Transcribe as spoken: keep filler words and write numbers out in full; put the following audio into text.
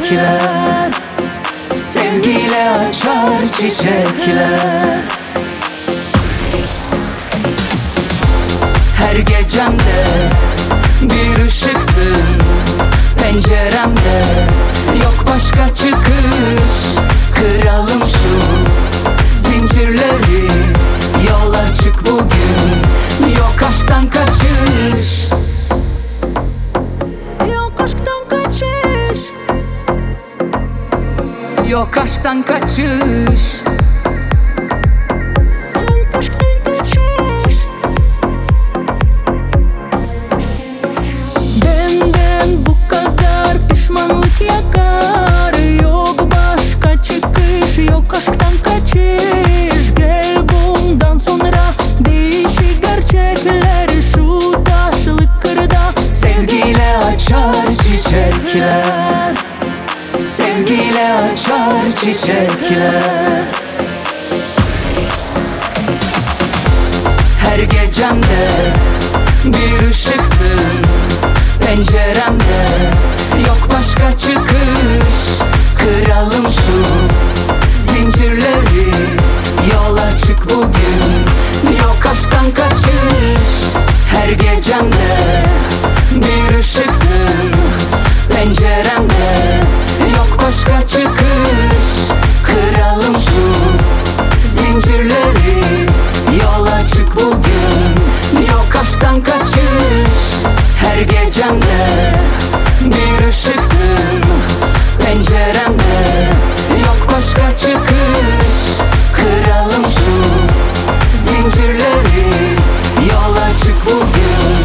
çiçekler, sevgiyle açar çiçekler. Her gecemde bir ışıksın penceremde, yok başka çıkış. Kıralım şu zincirleri, yola çık bugün, yok aşktan kaçış. Yok aşktan kaçış. Yok aşktan kaçış. Benden bu kadar pişmanlık yakar. Yok başka çıkış, yok aşktan kaçış. Gel bundan sonra değişik gerçekler şu taşlı kırda. Sevgiyle açar çiçekler, sevgiyle açar çiçekler. Her gecemde bir ışıksın penceremde, yok başka çıkış. Kıralım şu zincirleri, yola çık bugün, yok aşktan kaçış. Her gecemde bir ışıksın penceremde, yok başka çıkış. Kıralım şu zincirleri, yola çık bugün, yok aşktan kaçış. Her gecemde bir ışıksın penceremde, yok başka çıkış. Kıralım şu zincirleri, yola çık bugün,